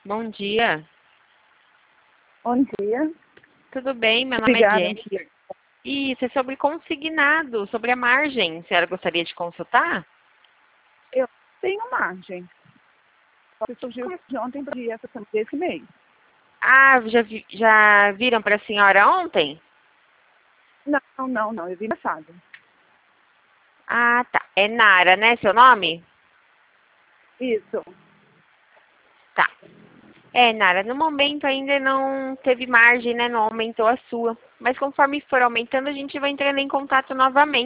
Bom dia. Bom dia. Tudo bem? Meu nome Obrigada. é Jennifer. Isso é sobre consignado, sobre a margem. A senhora gostaria de consultar? Eu tenho margem. Só que surgiu de ontem para essa semana desse mês. Ah, já viram para a senhora ontem? Não. Eu vi passado. Ah, tá. É Nara, né, seu nome? Isso. Tá. É, Nara, no momento ainda não teve margem, né? Não aumentou a sua. Mas conforme for aumentando, a gente vai entrando em contato novamente.